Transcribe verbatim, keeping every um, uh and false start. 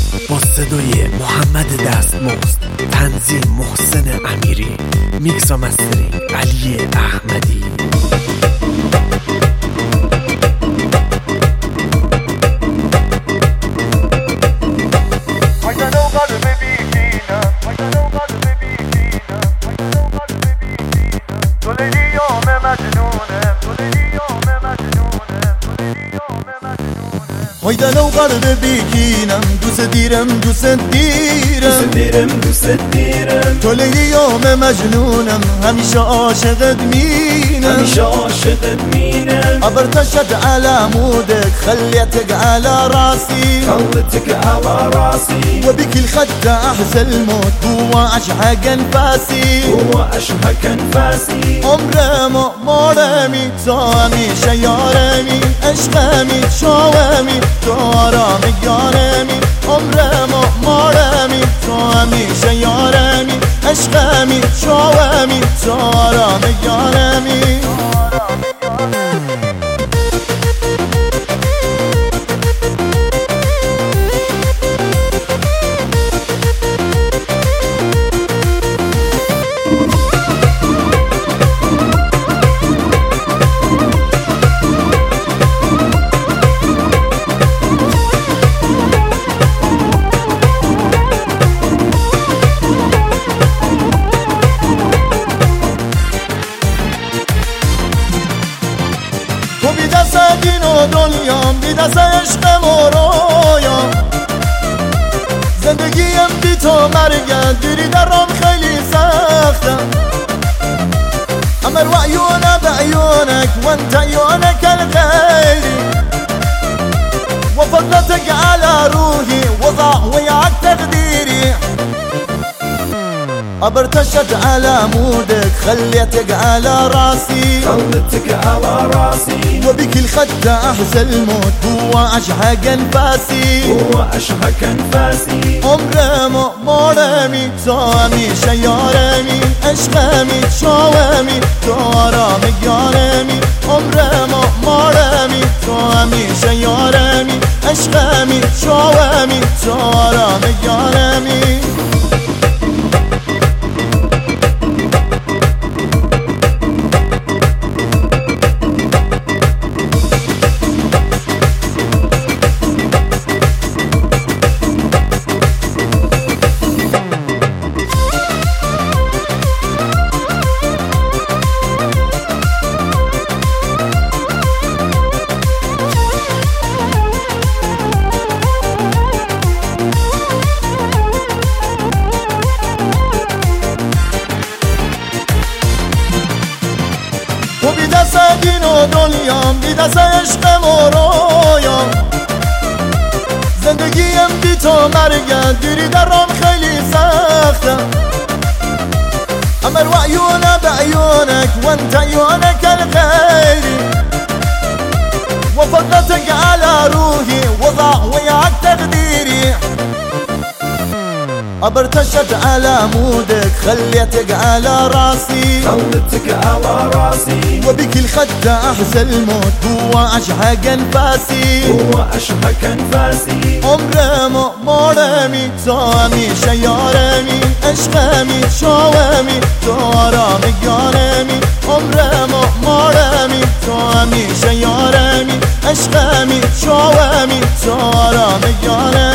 با صدای محمد دستمزد، تنظیم محسن امیری، میکس و مسترینگ علی احمدی. هایده لو قلب بیکینم دوست دیرم دوست دیرم دوست دیرم دوست دیرم تو لیلی یام مجنونم همیشه عاشقت مینم همیشه عاشقت مینم ابرتشت على مودك خليتك على راسي خلتك على راسي وبك الخد احزن الموت هو اشحق انفاسي هو اشحق انفاسي عمرم مارمي توامي شيارمي عشقمي شوامي تو آرام یارمی عمرم مارمی تو همیشه یارمی عشقمی شومی تو آرام یارمی تو بی دست دین و دنیام بی دست عشق مورویام زندگیم بی تو مرگم دیری درام خیلی سختم امر و عیونه بعیونك وانت عیونك الغیری وفضلتك على روحي وضع وياك تقديري ابرتشت على مودك خليتك على راسي خلتك على راسي وبك الخد احزن الموت هو اشحق انفاسي هو اشحق انفاسي عمرم مارمي تو همیشه یارمی عشقمی شومی تو آرام یارمی عمرم مارمی تو همیشه یارمی عشقمی شومی تو آرام یارمی تو بی دست دین و دنیام بی دست عشق مورویام زندگیم بی تو مرگم دیری درام خیلی سختم امر و عیونه بعیونك وانت عیونك الغیری وفضلتك على روحي وضع وياك تقديري ابرتشت على مودك خليتك على راسي خلتك على راسي وبك الخد احزن الموت هو اشحق انفاسي هو اشحق انفاسي عمرم مارمی تو همیشه یارمی عشقمی شومی تو آرام یارمی عمرم مارمی تو همیشه یارمی عشقمی شومی تو آرام یارمی